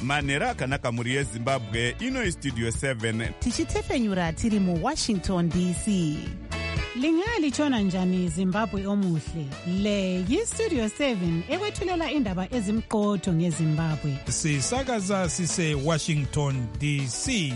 manhero akanaka mhuri yezimbabwe. Ino Studio 7 tichitefenyura tiri muWashington DC. Lingalitshona njani Zimbabwe omuhle? Le yiStudio 7 ekwethulela indaba ezimqotho ngeZimbabwe. Sisakaza sise Washington DC.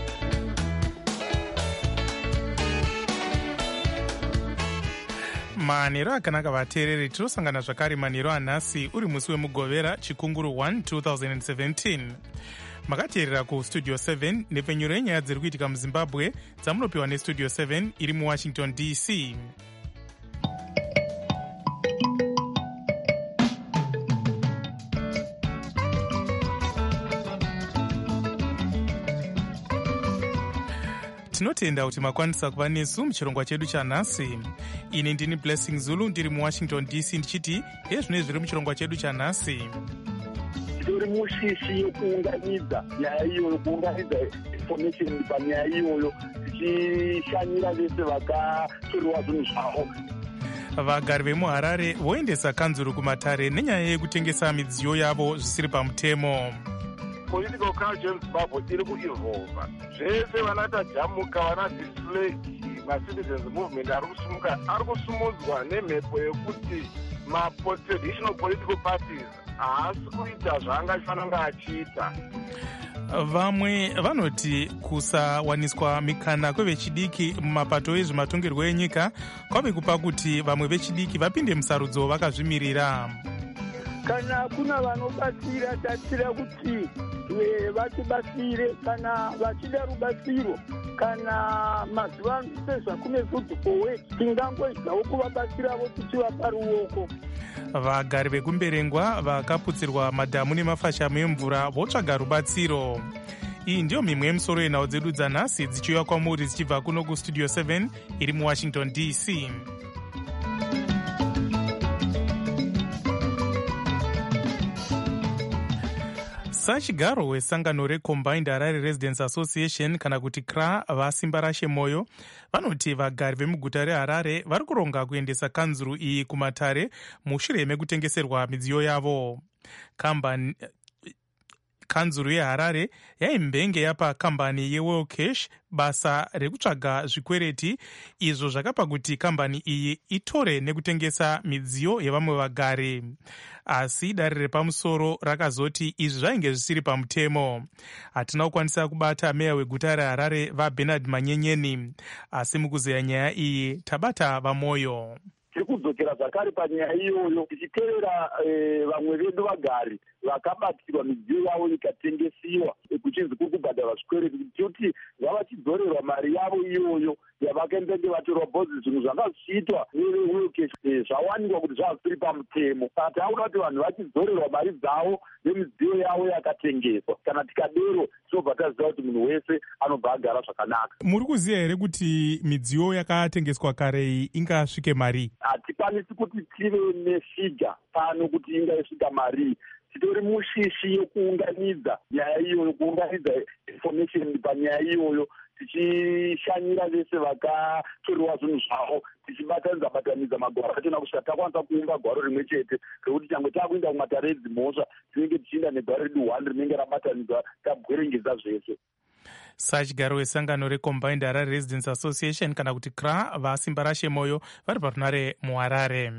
Manhero akanaka vateereri, tinosangana zvakare manhero anhasi uri musi wemugovera chikunguru 1 2017. Makateerera kuStudio 7 nepfenyuro yenyaya dziri kuitika muZimbabwe dzamunopiwa neStudio 7 iri muWashington DC. Tinotenda kuti makwanisa kuva nesu muchirongwa chedu chanhasi. Ini ndini Blessing Zulu ndiri muWashington DC ndichiti hezvino zviri muchirongwa chedu chanhasi. Tori mushishi yekuunganidza nyaya iyoyo, kuunganidza information panyaya iyoyo, tichishanyira vese vakatoriwa zvinhu zvavo. Vagari vemuHarare voendesa kanzuru kumatare nenyaya yekutengesa midziyo yavo zvisiri pamutemo. Political culture muZimbabwe iri kuevolva. Zvese vanatajamuka, vana display, ma-citizens movement ari kusumudzwa nemhepo yekuti ma-traditional political parties haasi kuita zvaangafanira achiita. Vamwe vanoti kusawaniswa mikana kwevechidiki mumapato ezvematongerwo enyika kwave kupa kuti vamwe vechidiki vapinde musarudzo vakazvimirira. Kana kuna vanobatsira tatsira kuti vatibatsire, kana vachida rubatsiro, kana mazuva ano kune food for work, tingangoisawo kuvabatsiravo tichivapa ruoko. Vagari vekumberengwa vakaputsirwa madhamu nemafashamu emvura votsvaga rubatsiro. Iyi ndiyo mimwe yemisoro yenhau dzedu dzanhasi dzichiuya kwamuri dzichibva kuno kuStudio 7 iri muWashington DC. Sachigaro wesangano reCombined Harare Residents Association kana kuti CRA vasimba rashe moyo vanoti vagari vemuguta reHarare vari kuronga kuendesa kanzuru iyi kumatare mushure mekutengeserwa midziyo yavo. Kanzuru yeHarare yaimbenge yapa kambani yeWorld Cash basa rekutsvaga zvikwereti izvo zvakapa kuti kambani iyi itore nekutengesa midziyo yevamwe vagari. Asi dare repamusoro rakazoti izvi zvainge zvisiri pamutemo. Hatina kukwanisa kubata meya weguta reHarare vaBernard Manyenyeni, asi mukuzeya nyaya iyi tabata vamoyo. Tiri kudzokera zvakare panyaya iyoyo tichiteerera vamwe vedu vagari vakabatirwa midziyo yavo ikatengesiwa kuchinzi kuri kubhadharwa zvikwereti, kuti vavachidzorerwa mari yavo iyoyo yavakaendenge vatorwa bhozi. Zvinhu zvanga zvichiitwa neweWorld zvawanikwa kuti zvasiri pamutemo. Saka takuda kuti vanhu vachidzorerwa mari dzavo nemidziyo yavo yakatengeswa. Kana tikadero tinobva taziva kuti munhu wese anobva agara zvakanaka. Muri kuziva here kuti midziyo yakatengeswa kare iyi ingasvike mari? Hatikwanisi kuti tive nefiga pano kuti ingasvika mari. Titori mushishi yekuunganidza nyaya iyoyo, kuunganidza information panyaya iyoyo, tichishanyira vese vakatoriwa zvinhu zvavo, tichibatanidza magwaro achona kusvika takwanisa kuumba gwaro rimwe chete, rekuti changwe takuinda kumatare edzimhosva tinenge tichiinda negwaro redu 1 rinenge rabatanidzwa tabwerengedza zvese. Sachigaro wesangano reCombined Harare Residents Association kana kuti CRA vasimba rashe moyo vari parunare muHarare.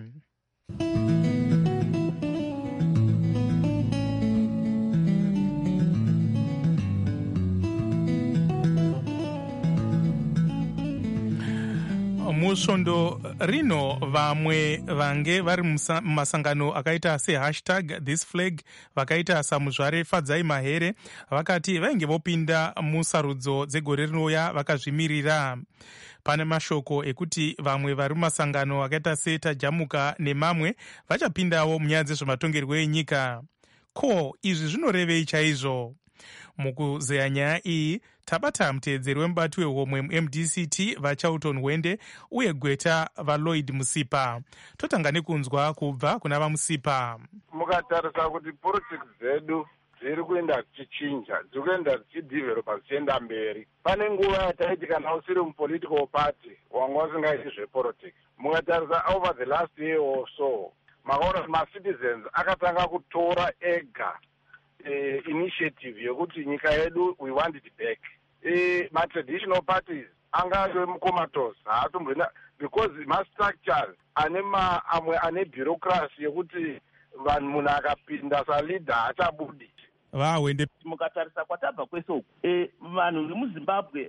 Musvondo rino vamwe vange vari mumasangano akaita #ThisFlag vakaita samuzvare Fadzai Mahere vakati vainge vopinda musarudzo dzegore rinouya vakazvimirira. Pane mashoko ekuti vamwe vari mumasangano akaita seTajamuka nemamwe vachapindawo munyaya dzezvematongerwo enyika. Ko, izvi zvinorevei chaizvo? Mukuzeya nyaya iyi tabata muteedzeri wemubati wehomwe MDCT vaCharlton Hwende uye gweta vaLloyd Musipa. Totanga nekunzwa kubva kuna vaMusipa. Mukatarisa kuti politics dzedu dziri kuenda dzichichinja, dziri kuenda dzichidevelopa dzichienda mberi. Pane nguva yataiti kana usiri mupolitical party wanga usingaiti zvepolitics. Mukatarisa over the last year or so, makaona ma-citizens akatanga kutora ega initiative yokuti nyika yedu we want it back. Ma-traditional parties angave mucomatose haatomboina because ma-structures amwe ane bureaucracy yekuti vanhu munhu akapinda saleader haachabudi. Vawende mukatarisa kwatabva kwese uku vanhu vemuzimbabwe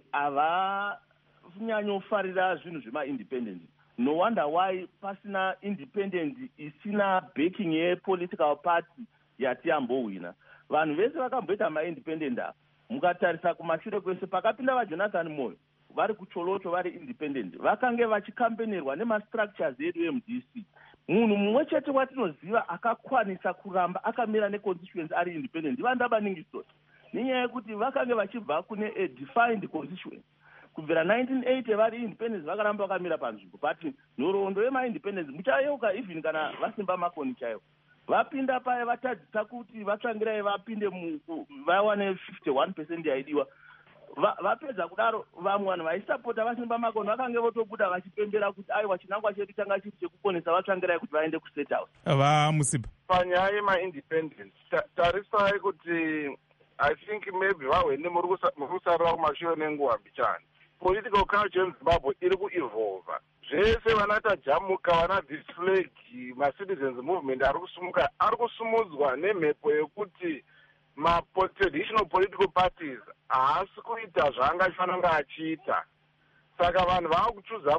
havanyanyofarira zvinhu zvemaindependent. No wonder why pasina independent isina backing yepolitical party yatiyambowina. Vanhu vese vakamboita maindependent apa. Mukatarisa kumashure kwese pakapinda vaJonathan Moyo vari kucholoto vari independent vakange vachikampenerwa nemastructures edu MDC. Munhu mumwe chete watinoziva akakwanisa kuramba akamira neconstituency ari independent Vandaba Ningisoni, nenyaya yekuti vakange vachibva kune a defined constituency. Kubvira 1980 vari independence vakaramba vakamira panzvimbo, but nhoroondo yemaindependence muchayeuka even kana vasimba makoni chaivo. Vapinda paya vatadzisa kuti vatsvangirai vapinde vawane 51% yaidiwa. Vapedza kudaro vamwe vanhu vaisapota vasimba makoni vakange votobuda vachipembera kuti aiwa chinangwa chedu changa chiri chekuponesa vatsvangirai kuti vaende kustate house. Vamusipa Panyaya yemaindependence tarisai kuti I think maybe vahwende muri kusarira kumashure nenguva mbichani. Political culture yeZimbabwe iri kuevolve. Zvese vanata jamuka vana this flag ma-citizens movement ari kusumudzwa nemhepo yekuti ma-traditional political parties haasi kuita zvaangafanira achiita. Saka vanhu vava kuchuza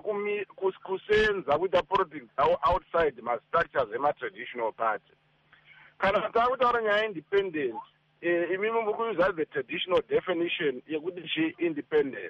kusenza kuita politics dzavo outside ma-structures ema-traditional party. Kana taakutaura nyaya independent, imimi muri kuyuza the traditional definition yekuti chi-independent.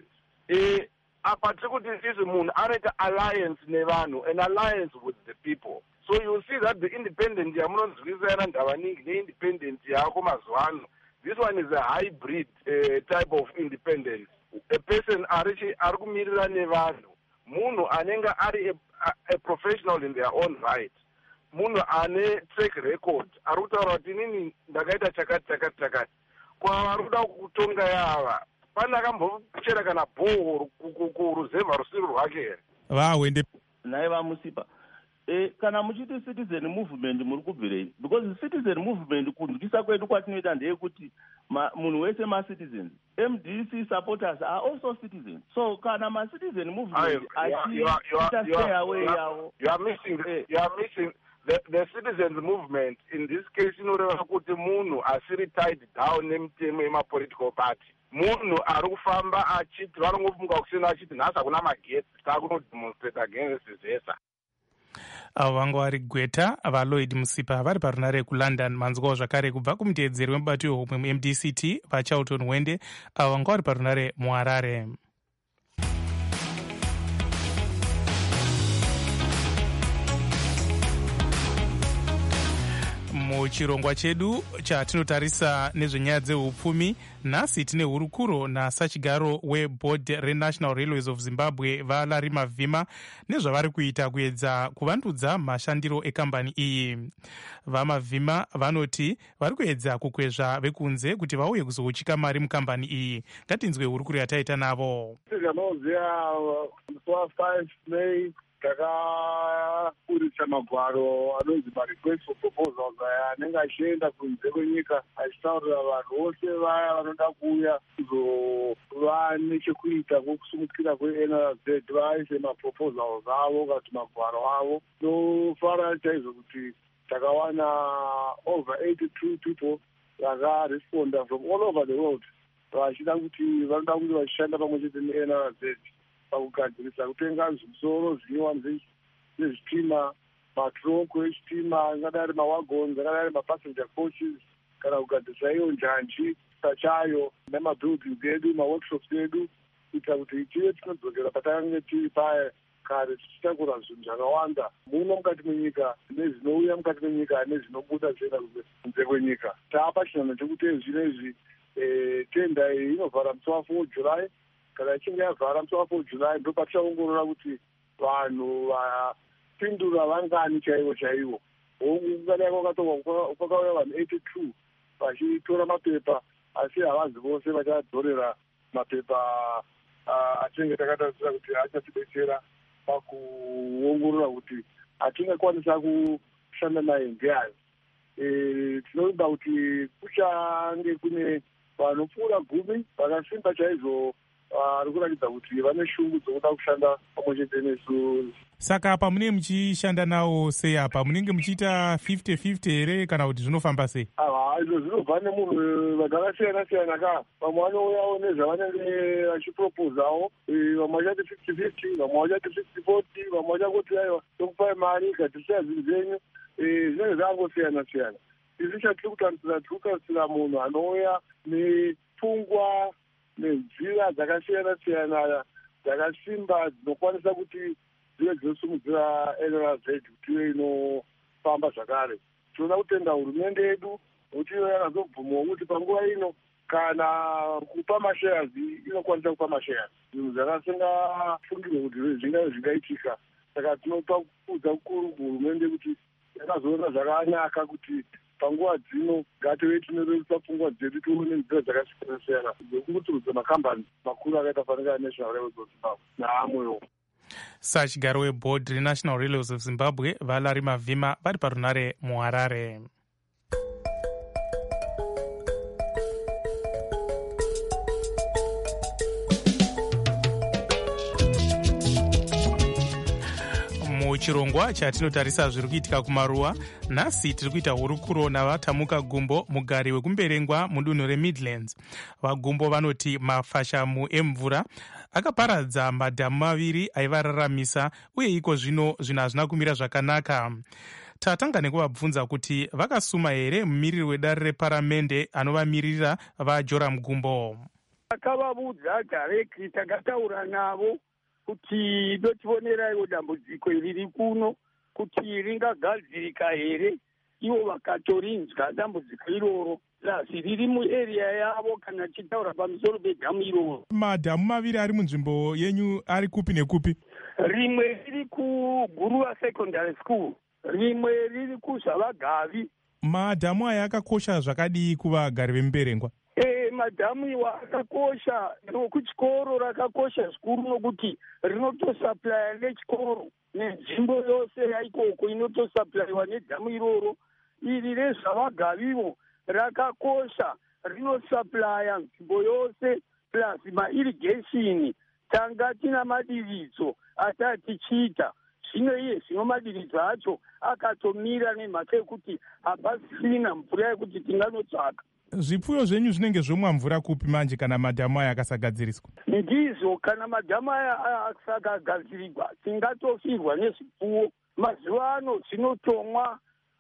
Apa tiri kuti isi munhu anoita alliance nevanhu, an alliance with the people. So you see that the independent yamunonzwisa yana Ndavaningi ne-independent yako mazuva ano, this one is a hybrid type of independence. A person ari kumirira nevanhu, munhu anenge ari a professional in their own right, munhu ane track record, ari kutaura kuti inini ndakaita chakati kwavari kuda kutonga yava pana akambochera kana bhoo kuruzevha rusiri rwake here. Vawende naye vamusipa kana muchiti citizen movement muri kubvirei? Because citizen movement kunzwisa kwedu kwatinoita ndeyekuti munhu wese ma-citizens, MDC supporters are also citizens. So kana ma-citizen movement achiita stay away yavo, you are missing the citizens movement in this case inoreva kuti munhu asiri tied down nemitemo yema-political party. Munhu ari kufamba achiti vanongofunga kusina achiti nhasi hakuna magetsi taakunodemonstrate against zesa. Avo vanga vari Gweta vaLloyd Musipa vari parunare kuLondon. Manzwawo zvakare kubva kumuteedzeri wemubato wehomwe muMDCT vaCharlton Wende avo vanga vari parunare muHarare. Muchirongwa chedu chatinotarisa nezvenyaya dzeupfumi, nhasi tine hurukuro nasachigaro weboard reNational Railways of Zimbabwe vaLarry Mavhima nezvavari kuita kuedza kuvandudza mashandiro ekambani iyi. VaMavhima vanoti vari kuedza kukwezva vekunze kuti vauye kuzouchika mari mukambani iyi. Ngatinzwe hurukuro yataita navo. Tikanoziya musi wa5 May takakurisa magwaro anonzi ma-request for proposals aya anenge achienda kunze kwenyika achitaurira vanhu vose vaya vanoda kuuya kuzova nechekuita kwekusumukira kweNRZ vaise maproposals avo kana kuti magwaro avo. Tinofara chaizvo kuti takawana over 82 people vakaresponda from all over the world vachida kuti vanoda kuti vachishanda pamwe chete neNRZ pakugadzirisa kutenga zvisoro zvinyowani zvezvitima, matroko echitima, angadari mawagons, angadari mapassenger coaches, kana kugadzirisa iyo njanji pachayo nemabuildings edu, maworkshops edu, kuitira kuti tive tinodzokera patange tiri paya kare tichitakura zvinhu zvakawanda muno mukati menyika nezvinouya mukati menyika nezvinobuda zvienda kunze kwenyika. Taapa chinhano chekuti zvinezvi tenda iyi inovhara musi wa4 July. Kana ichinge yavhara musi wa4 July ndo patichaongorora kuti vanhu vapindura vangani chaivo. Ungana kwakauya vanhu 82 vachitora mapepa, asi havazi vose vachadzorera mapepa atinenge takatarisira kuti achatidetsera pakuongorora kuti atingakwanisa kushanda naye ngeani. tinoda kuti kuchange kune vanopfuura 10 vakasimba chaizvo ari kuratidza kuti vane shungu dzokuda kushanda pamwe chete nesu. Saka apa munenge muchishanda nawo sei? Apa munenge muchiita 50-50 here kana kuti zvinofamba sei? Izvo zvinobva nemunhu vakasiyana-siyana ka. Vamwe vanouyawo nezvavanenge vachipropozawo, vamwe vachati 50-50, vamwe vachati 60-40, vamwe vachangoti aiwa tokupai mari ikatichaya zvinhu zvenyu. Zvinenge zvangosiyana-siyana. Isu chatiri kutarisira munhu anouya nepfungwa nenzira dzakasiyana-siyana dzakasimba dzinokwanisa kuti dzive dzinosimudzira NRZ kuti ive inofamba zvakare. Tinoda kutenda hurumende yedu kuti iyo yakazobvumawo kuti panguva ino kana kupa mashares inokwanisa kupa mashares. Zvinhu zvakasingafungirwe kuti zvingaitika. Saka tinopa kudza kukuru kuhurumende kuti yakazoona zvakanaka kuti panguva dzino ngative tinorerutsa pfungwa dzedu tione nzira dzakasiyana-siyana dzekuturudza makambani makuru akaita fanika National Railways of Zimbabwe naamwewo. Sachigaro webhodhi reNational Railways of Zimbabwe Valerie Mavhima vari parunare muHarare. Muchirongwa chatinotarisa zviri kuitika kumaruwa, nhasi tiri kuita hurukuro navatamuka gumbo, mugari wekumberengwa mudunhu reMidlands. Vagumbo vanoti mafashamu emvura akaparadza madhamu maviri aivararamisa, uye iko zvino zvinhu hazvina kumira zvakanaka. Tatanga nekuvabvunza kuti vakasuma here mumiriri wedare reparamende anovamiririra vaJoram Gumbo. Takavabudza dharekti, takataura navo kuti dotioneraiwo dambudziko riri kuno kuti ringagadzirika here. Ivo vakatorinzwa dambudziko iroro asi riri muarea yavo kana tichitaura pamusoro pedhamu iroro. Madhamu maviri ari munzvimbo yenyu ari kupi nekupi? Rimwe riri kuGuruva Secondary School, rimwe riri kuZvavagavi. Madhamu aya akakosha zvakadii kuvagari vemuberengwa? Madhamu iwa akakosha, kuchikoro rakakosha zvikuru nokuti rinotosaplaya nechikoro nenzvimbo yose yaikoko inotosaplayiwa nedhamu iroro. Iri reZvavagavivo rakakosha, rinosaplaya nzvimbo yose plus mairrigation. Tanga tina madiridzo atatichiita zvino iye zvino madiridzo acho akatomira nemhaka yekuti hapasina mvura yekuti tinganotsvaka. Zvipfuyo zvenyu zvinenge zvomwa mvura kupi manje kana madhamu aya akasagadziriswa? Ndizvo, kana madhamu aya akasagadzirirwa tingatofirwa nezvipfuwo. Mazuva ano dzinotomwa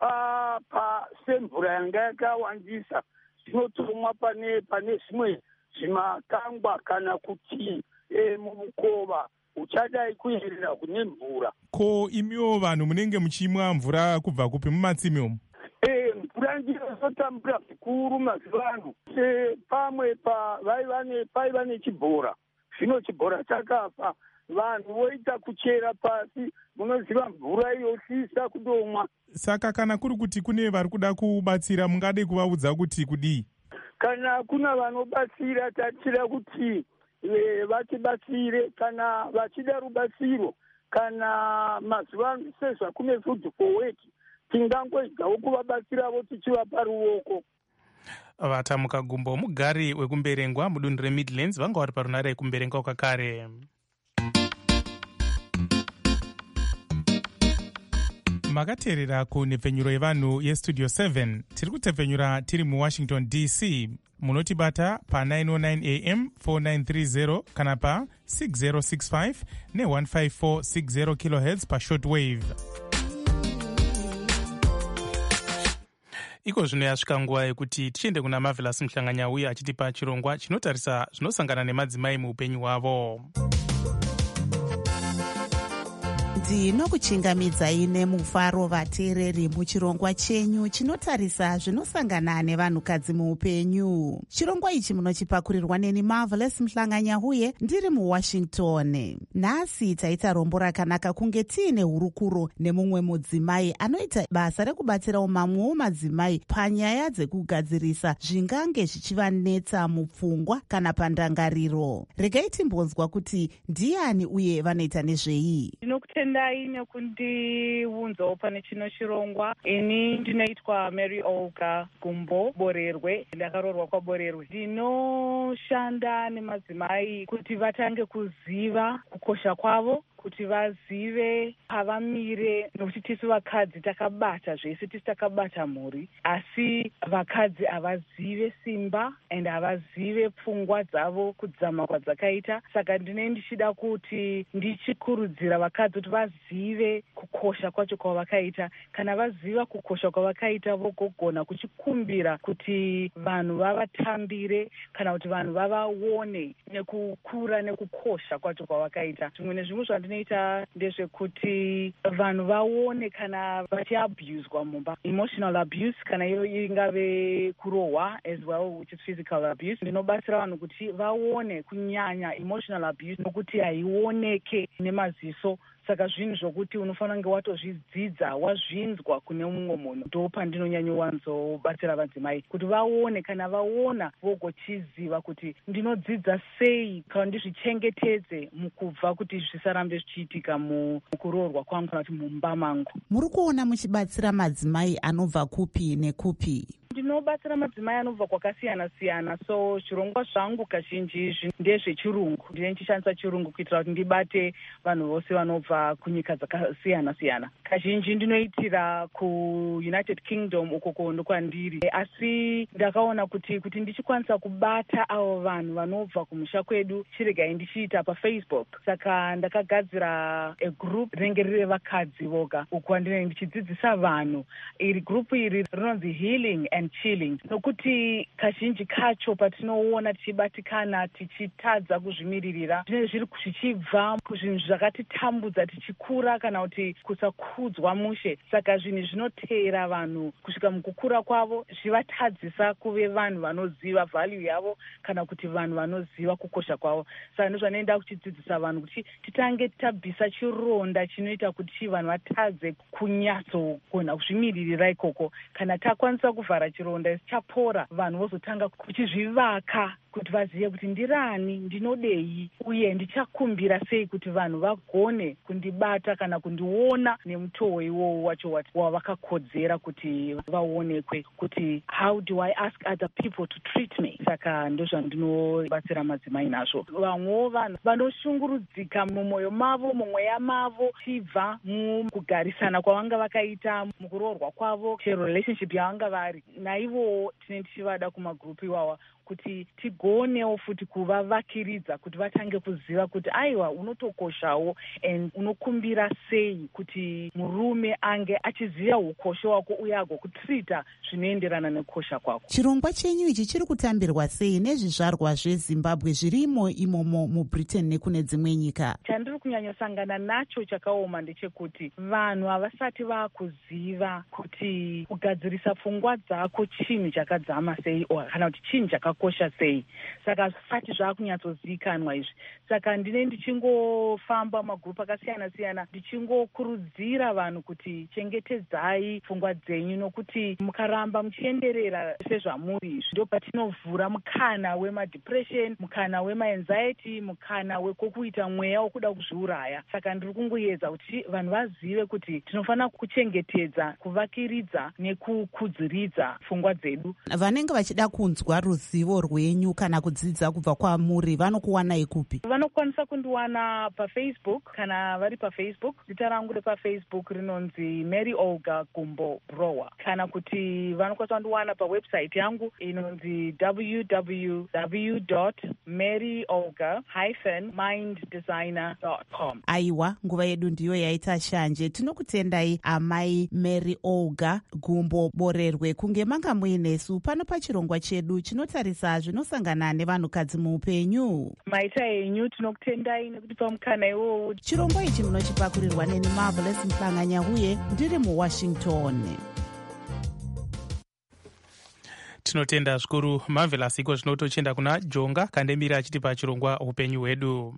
semvura yanga yakawandisa, dzinotomwa pane zvimwe zvimakangwa kana kuti mumukova uchadai kuyerera kune mvura. Ko imiwo vanhu munenge muchimwa mvura kubva kupi, mumatsime umu? Mvura ndiyo zotambura zvikuru mazuva ano. Pamwe paiva nechibhora, zvino chibhora chakafa, vanhu voita kuchera pasi, munoziva mvura yosisa kudomwa. Saka kana kuri kuti kune vari kuda kubatsira, mungade kuvaudza kuti kudii? Kana kuna vanobatsira, tatira kuti vatibatsire kana vachida rubatsiro, kana mazuva ano sezvakune food for work, tingangoedzawo kuvabatsiravo tichivapa ruoko. Vatamuka Gumbo mugari wekumberengwa mudunhu reMidlands vanga vari parunare yekumberengwa kakare. Makateerera kunhepfenyuro yevanhu yestudio 7. Tiri kutepfenyura tiri muWashington DC. Munotibata pa 909 AM 4930 kana pa 6065 ne15460 kHz pa shortwave. Iko zvino yasvika nguva yekuti tichiende kuna Marvelous Mhlanganya uye achitipa chirongwa chinotarisa zvinosangana nemadzimai muupenyu hwavo. Ndinokuchingamidzai nemufaro vateereri muchirongwa chenyu chinotarisa zvinosangana nevanhukadzi muupenyu. Chirongwa ichi munochipakurirwa neni Marvelous Mhlanganya uye ndiri muWashington. Nhasi taita rombo rakanaka kunge tiine hurukuro nemumwe mudzimai anoita basa rekubatsirawo mamwewo madzimai panyaya dzekugadzirisa zvingange zvichivanetsa mupfungwa kana pandangariro. Regai timbonzwa kuti ndiani uye vanoita nezvei. ndinokutendai nekundiunzawo pane chino chirongwa. Ini ndinoitwa Mary Olga Gumbo Borerwe, ndakaroorwa kwaBorerwe. Ndinoshanda nemadzimai kuti vatange kuziva kukosha kwavo, kuti vazive pavamire, nokuti tisu vakadzi takabata zvese, tisu takabata mhuri, asi vakadzi havazive simba and havazive pfungwa dzavo kudzama kwadzakaita. Saka ndine ndichida kuti ndichikurudzira vakadzi kuti vazive kukosha kwacho kwavakaita. Kana vaziva kukosha kwavakaita, vogogona kuchikumbira kuti vanhu vavatambire kana kuti vanhu vavaone nekukura nekukosha kwacho kwavakaita. Zvimwe nezvimwe zvandinoita ndezvekuti vanhu vaone kana vachiabuswa mumba, emotional abuse, kana iyo ingave kurohwa as well, which is physical abuse. Ndinobatsira vanhu kuti vaone kunyanya emotional abuse nokuti haioneke nemaziso. Saka zvinhu zvokuti unofanira kunge watozvidzidza, wazvinzwa kune mumwe munhu. Ndo pandinonyanyowanzobatsira vadzimai kuti vaone, kana vaona vogochiziva kuti ndinodzidza sei kana ndizvichengetedze mukubva kuti zvisarambe zvichiitika mukuroorwa kwangu kana kuti mumba mangu. Muri kuona muchibatsira madzimai anobva kupi nekupi? Ndinobatsira madzimai anobva kwakasiyana-siyana, so zvirongwa zvangu kazhinji ndezvechirungu. Ndine ndichishandisa chirungu kuitira kuti ndibate vanhu vose vanobva kunyika dzakasiyana-siyana. Kazhinji ndinoitira kuUnited Kingdom, uko ndokwandiri, asi ndakaona kuti ndichikwanisa kubata avo vanhu vanobva kumusha kwedu chiregai ndichiita paFacebook. Saka ndakagadzira group rinenge riri vakadzi voga, uko kwandinenge ndichidzidzisa vanhu. Iri group iri rinonzi Healing and Chilling, nokuti kazhinji kacho patinoona tichibatikana tichitadza kuzvimiririra, zvinenge zviri zvichibva kuzvinhu zvakatitambudza tichikura kana kuti kusakudzwa mushe. Saka zvinhu zvinoteera vanhu kusvika mukukura kwavo, zvivatadzisa kuve vanhu vanoziva value yavo kana kuti vanhu vanoziva kukosha kwavo. Saka ndozvanoenda kuchidzidzisa vanhu kuti titange tabvisa chironda chinoita kuti vanhu vatadze kunyatsogona kuzvimiririra ikoko. Kana takwanisa kuvhara chironda chapora, vanhu vozotanga kuchizvivaka kuti vazive kuti ndirani, ndinodei, uye ndichakumbira sei kuti vanhu vagone kundibata kana kundiona nemutoo iwowo wacho wavakakodzera kuti vaonekwe, kuti how do I ask other people to treat me. Saka ndozvandinobatsira madzimai nazvo. Vamwewo vanhu vanoshungurudzika mumwoyo mavo, mumweya mavo, chibva mukugarisana kwavanga vakaita, mukuroorwa kwavo, chero relationship yavanga vari, naivowo tine tichivada kumagrupu iwawa kuti tigonewo futi kuvavakiridza kuti vatange kuziva kuti aiwa unotokoshawo and unokumbira sei kuti murume ange achiziva ukosha wako uye agokutrita zvinoenderana nekukosha kwako. Chirongwa chenyu ichi chiri kutambirwa sei nezvizvarwa zveZimbabwe zvirimo imomo muBritain nekune dzimwe nyika? Chandiri kunyanyosangana nacho chakaoma ndechekuti vanhu havasati vakuziva kuti kugadzirisa pfungwa dzako chinhu chakadzama sei kana kuti chinhu chakakosha sei. Saka hazvisati zvakunyatsozivikanwa izvi. Saka ndine ndichingofamba magrupu akasiyana-siyana ndichingokurudzira vanhu kuti chengetedzai pfungwa dzenyu, nokuti mukaramba muchienderera sezvamuri izvi ndo patinovhura mukana wemadepression, mukana wemaanxiety, mukana wekokuita mweya wokuda kuzviuraya. Saka ndiri kungoedza kuti vanhu vazive kuti tinofanira kuchengetedza, kuvakiridza nekukudziridza pfungwa dzedu. Vanenge vachida kunzwa ruzivo rwenyu kana kudzidza kubva kwamuri vanokuwanai kupi? Vanokwanisa kundiwana paFacebook. Kana vari paFacebook, zita rangu repaFacebook rinonzi Mary Olga Gumbo Brower. Kana kuti vanokwanisa kundiwana pawebsite yangu inonzi www.maryolga-minddesigner.com. Aiwa, nguva yedu ndiyo yaita shanje. Tinokutendai amai Mary Olga Gumbo Borerwe kunge manga muinesu pano pachirongwa chedu chinotarisa zvinosangana nevanhukadzi muupenyu. Maita yenyu tinokutendai nekutipa mukana iwowo. Chirongwa ichi munochipakurirwa neni Marvelous Mhlanganyahuye ndiri muWashington. Tinotenda zvikuru Marvelous. Iko zvinotochenda kuna Jonga kandemira achitipa chirongwa upenyu hwedu.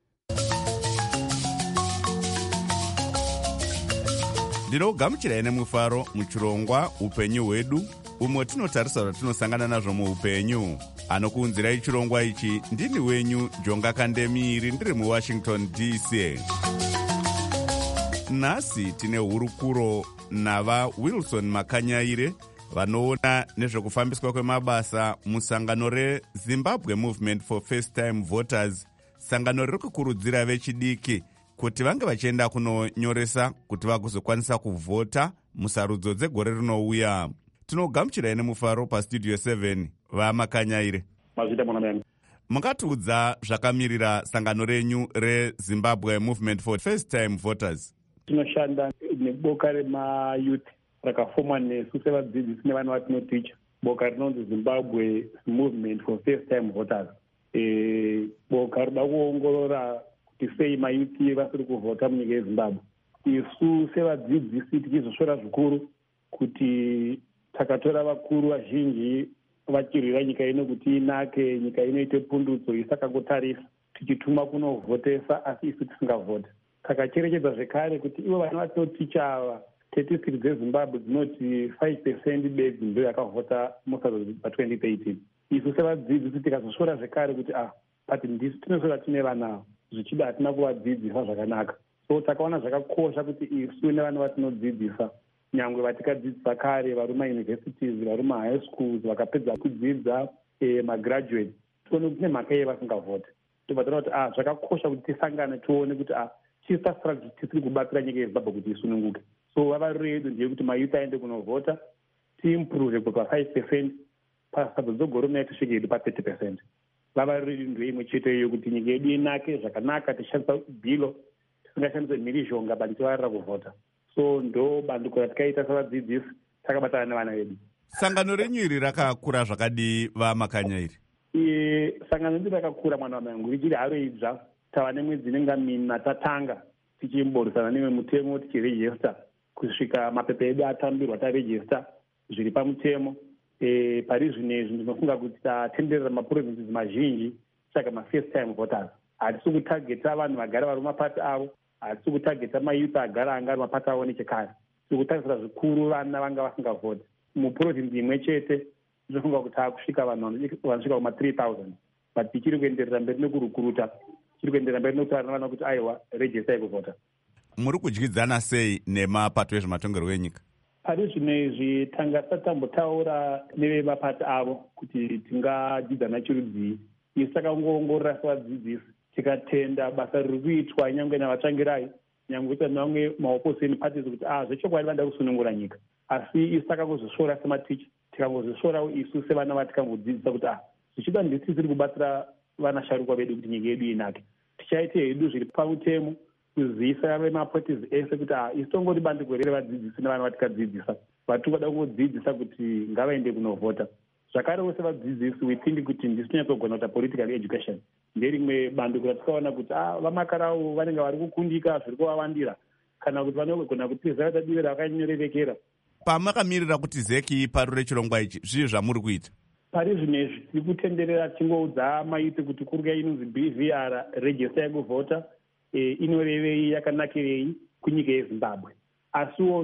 Ndinogamuchirai nemufaro muchirongwa upenyu hwedu, umwe tinotarisa zvatinosangana nazvo muupenyu. Anokuunzirai chirongwa ichi ndini wenyu Jonga Kandemiri ndiri muWashington DC. nhasi tine hurukuro navaWilson Makanyaire vanoona nezvekufambiswa kwemabasa musangano reZimbabwe Movement for First Time Voters. Sangano riri kukurudzira vechidiki kuti vange vachienda kunonyoresa kuti vagozokwanisa kuvhota musarudzo dzegore rinouya. Tinogamuchirai nemufaro pastudio 7 vaMakanyaire. Mazvita mwana mungatiudza zvakamirira sangano renyu reZimbabwe Movement for First Time Voters? Tinoshanda neboka remayouth rakafomwa nesu sevadzidzisi nevana vatinoticha. Boka rinonzi Zimbabwe Movement for First Time Voters. Boka rida kuongorora kuti sei mayuthi vasiri kuvhota munyika yeZimbabwe. Isu sevadzidzisi tichizosvora zvikuru kuti takatora vakuru vazhinji vachirwira nyika ino kuti inake, nyika inoite pundutso isakangotarisa, tichituma kunovhotesa asi isu tisingavhota. Takacherechedza zvekare kuti ivo vana vatinoticha ava, statistics dzeZimbabwe dzinoti 5% bedzi ndo yakavhota musarudzo pa2013. Isu sevadzidzisi tikazosvora zvekare kuti pati ndisu tinosvora tine vana zvichida hatina kuvadzidzisa zvakanaka. So takaona zvakakosha kuti isu nevana vatinodzidzisa, nyangwe vatikadzidzisa kare, vari mauniversities, vari mahigh schools, vakapedza kudzidza magraduate, tione kuti nemhaka yei vasingavhoti. Tobva taona kuti zvakakosha kuti tisangane tione kuti chisasira kuti tisiri kubatsira nyika yeZimbabwe kuti isununguke. So vavariro yedu ndeyekuti mayuth aende kunovhota, tiimprove kubva pa5% pasadzo dzegore rinouya tisvike hedu pa30%. Vavariro yedu ndeimwe chete iyo kuti nyika yedu inake zvakanaka, tishandisa bhilo, tisingashandise mhirizhonga bandiko tivarira kuvhota. So ndo bandiko ratikaita sevadzidzisi takabatana nevana vedu. Sangano renyu iri rakakura zvakadii vaMakanyaire? Sangano redu rakakura mwana wamangu, richiri haro idzva. Tava nemwedzi inenge mina tatanga tichimborisana nemwe mutemo tichirejista kusvika mapepa edu atambirwa tarejista zviri pamutemo. Pari zvinezvi ndinofunga kuti tatenderera maprovinces mazhinji saka ma-first time voters. Hatisi kutageta vanhu vagara vari mumapati avo, hatisi kutageta mayuth agara anga ari mapati avo nechekare. Tiri kutarisira zvikuru vana vanga vasingavhoti. Muprovinsi imwe chete ndinofunga kuti kusvika vanhu vanosvika kuma-3000, but tichiri kuenderera mberi nekurukuruta, tiri kuenderera mberi nokutaura navana kuti aiwa registai kuvhota. Muri kudyidzana sei nemapato ezvematongerwo enyika? Pari zvino izvi tanga tatambotaura nevemapati avo kuti tingadyidzana chirudzii. Isu takangoongorora sevadzidzisi tikatenda basa riri kuitwa nyangwe navatsvangirai, nyangwe kuita nevamwe maopposition parties kuti zvechokwadi vanoda kusunungura nyika. Asi isu takangozvisvora sematicha, tikangozvisvorawo isu sevana vatikangodzidzisa kuti zvichida ndisi tiri kubatsira vanasharukwa vedu kuti nyika yedu inake. Tichaite hedu zviri pamutemo kuziisa vemaparties ese kuti isu tongoti bandiko revadzidzisi nevana vatikadzidzisa, vatinoda kungodzidzisa kuti ngavaende kunovhota. Zvakarewo sevadzidzisi we think kuti ndisi tinyatsogona kuita political education. Nderimwe bandiko ratikaona kuti vamakarawo vanenge vari kukundika zviri kuvawandira, kana kuti vanogona kutiza tadivi rakanyorerekera. Pamakamirira kuti zeki paro rechirongwa ichi, zvii zvamuri kuita? Pari zvinezvi tiri kutenderera tingoudza mayuth kuti kurya inonzi BVR, register yekuvhota, inorevei, yakanakirei kunyika yeZimbabwe. Asiwo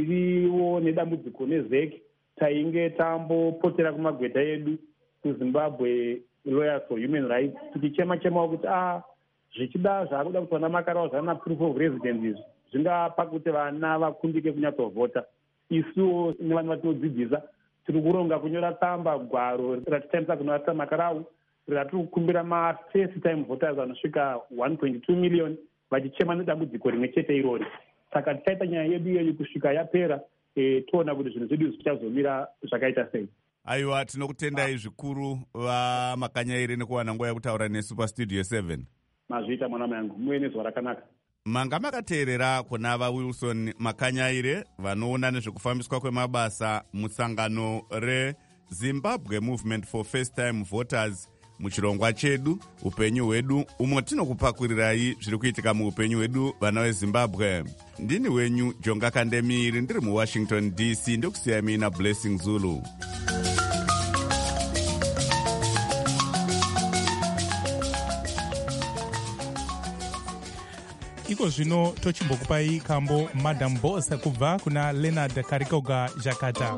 tiriwo nedambudziko nezeki, tainge tambopotera kumagweta edu kuZimbabwe Lawyers for Human Rights tichichema-chemawo kuti zvichida zvaakuda kuti vana makarawo zvana proof of residence zvingapa kuti vana vakundike kunyatsovhota. Isuwo nevanhu vatinodzidzisa tiri kuronga kunyora tsamba gwaro ratitambisa kunovata makarawu, ratiri kukumbira ma-first time voters vanosvika 1.2 million vachichema nedambudziko rimwe chete irori. Saka tichaita nyaya yedu iyoyi kusvika yapera, toona kuti zvinhu zvedu zvichazomira zvakaita sei. Aiwa, tinokutendai zvikuru vaMakanyaire nekuwana nguva yekutaura nesu pastudio 7. Mazviita mwana mangu, muve nezuva rakanaka. Manga makateerera kuna vaWilson Makanyaire vanoona nezvekufambiswa kwemabasa musangano reZimbabwe Movement for First Time Voters muchirongwa chedu upenyu hwedu, umwe tinokupakurirai zviri kuitika muupenyu hwedu vana veZimbabwe. Ndini wenyu Jonga Kandemiri, ndiri muWashington DC, ndokusiyai mina Blessing Zulu. Iko zvino tochimbokupai kambo Madam Boss kubva kuna Leonard Karikoga Jakarta.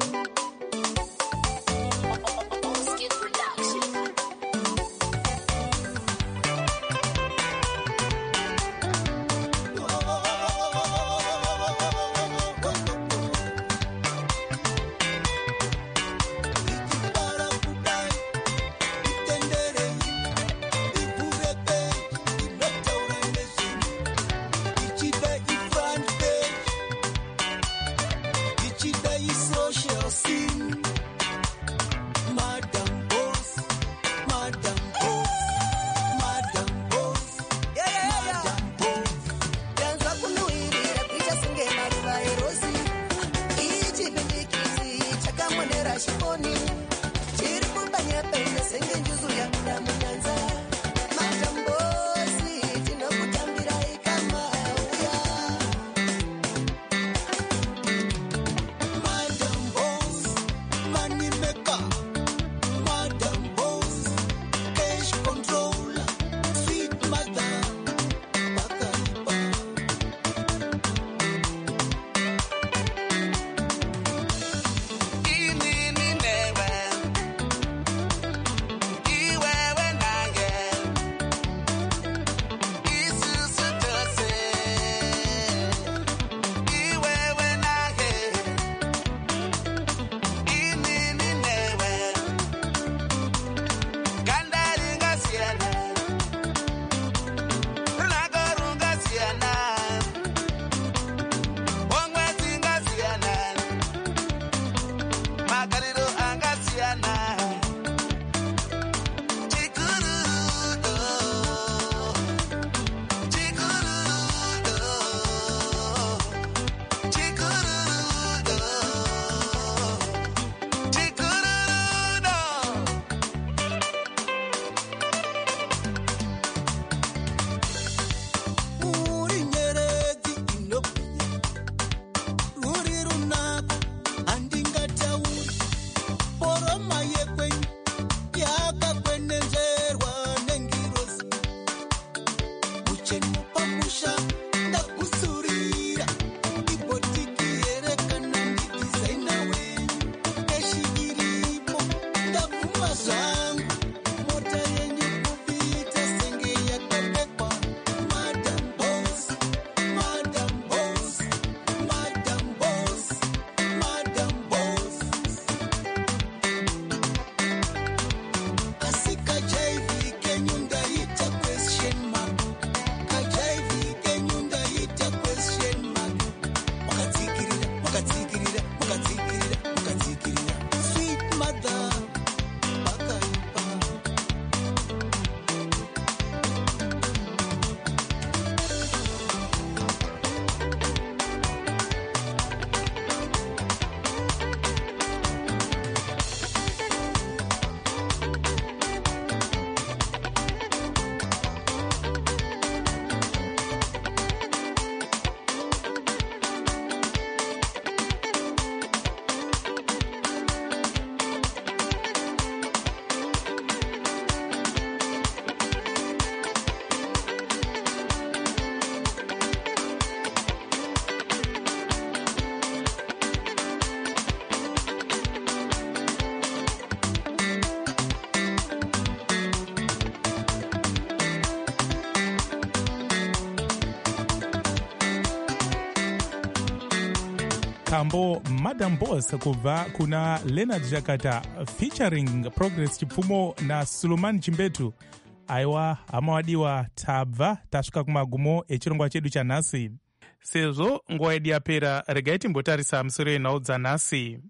kambo Madam Boss kubva kuna Leonard Jakata featuring Progress Chipfumo na Suleiman Chimbetu. Aiwa hama wadiwa tabva tasvika kumagumo echirongwa chedu chanhasi. Sezvo nguva yedu yapera, regai timbotarisa musoro enhau dzanhasi.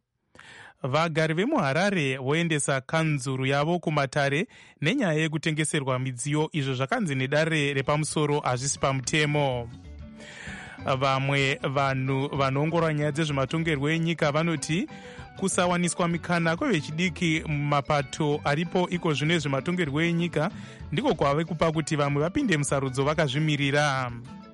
Vagari vemuHarare voendesa kanzuru yavo kumatare nenyaya yekutengeserwa midziyo, izvo zvakanzi nedare repamusoro hazvisi pamutemo. Vamwe vanhu vanoongorora nyaya dzezvematongerwo enyika vanoti kusawaniswa mikana kwevechidiki mumapato aripo iko zvino ezvematongerwo enyika ndiko kwave kupa kuti vamwe vapinde musarudzo vakazvimirira.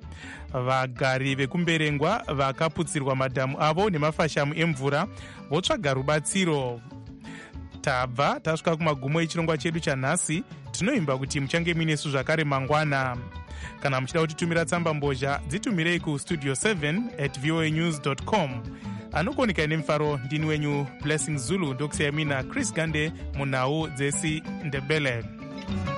Vagari vekumberengwa vakaputsirwa madhamu avo nemafashamu emvura votsvaga rubatsiro. Tabva tasvika kumagumo echirongwa chedu chanhasi. Tinoimba kuti muchange muinesu zvakare mangwana. Kana muchida kutitumira tsamba mbozha dzitumirei kustudio 7@voanews.com. Anokoneka nemufaro ndini wenyu Blessing Zulu, ndokusiyamina Chris Gande munhau dzesi Ndebele.